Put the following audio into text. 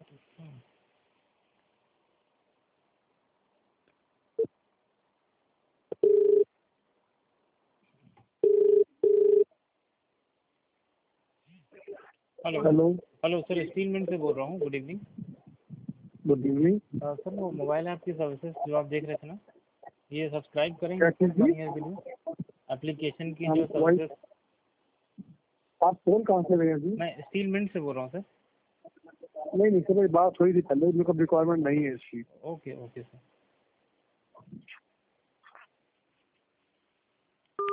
Hello hello hello sir, steel mint से बोल रहा हूँ। Good evening. Good evening. Sir वो मोबाइल ऐप की सर्विसेज जो आप देख रहे थे ना, ये सब्सक्राइब क्या करेंगे चीज जी? 1 ईयर के लिए एप्लीकेशन की हम जो सर्विसेज। आप फोन कहाँ से रहे हैं जी? मैं स्टील मिंट से बोल रहा हूँ सर। नहीं नहीं सर, मेरी बात हुई थी पहले, मेरे को रिक्वायरमेंट नहीं है इसकी। Okay okay sir.